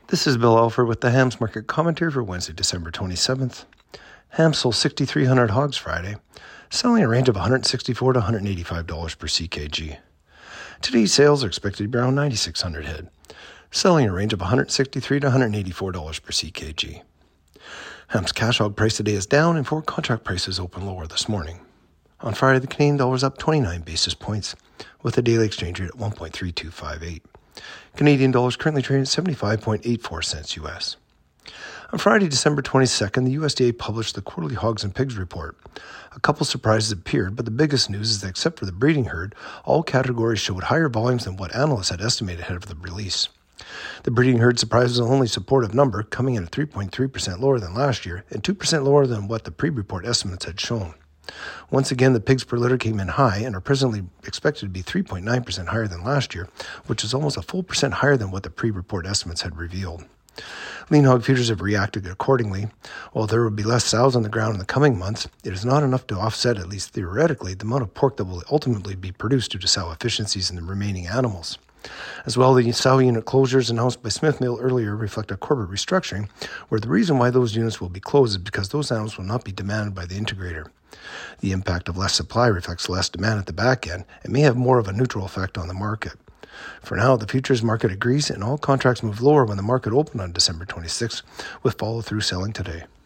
This is Bill Alford with the Hams Market Commentary for Wednesday, December 27th. Hams sold 6,300 hogs Friday, selling a range of $164 to $185 per CKG. Today's sales are expected to be around 9,600 head, selling a range of $163 to $184 per CKG. Hams cash hog price today is down and forward contract prices open lower this morning. On Friday, the Canadian dollar was up 29 basis points with a daily exchange rate at 1.3258. Canadian dollars currently trading at 75.84 cents US. On Friday, December 22nd, the USDA published the quarterly hogs and pigs report. A couple surprises appeared, but the biggest news is that except for the breeding herd, all categories showed higher volumes than what analysts had estimated ahead of the release. The breeding herd surprise was the only supportive number, coming in at 3.3% lower than last year and 2% lower than what the pre-report estimates had shown. Once again, the pigs per litter came in high and are presently expected to be 3.9% higher than last year, which is almost a full percent higher than what the pre-report estimates had revealed. Lean hog futures have reacted accordingly. While there will be less sows on the ground in the coming months, it is not enough to offset, at least theoretically, the amount of pork that will ultimately be produced due to sow efficiencies in the remaining animals. As well, the sow unit closures announced by Smithmill earlier reflect a corporate restructuring, where the reason why those units will be closed is because those animals will not be demanded by the integrator. The impact of less supply reflects less demand at the back end and may have more of a neutral effect on the market. For now, the futures market agrees and all contracts move lower when the market opened on December 26th, with follow-through selling today.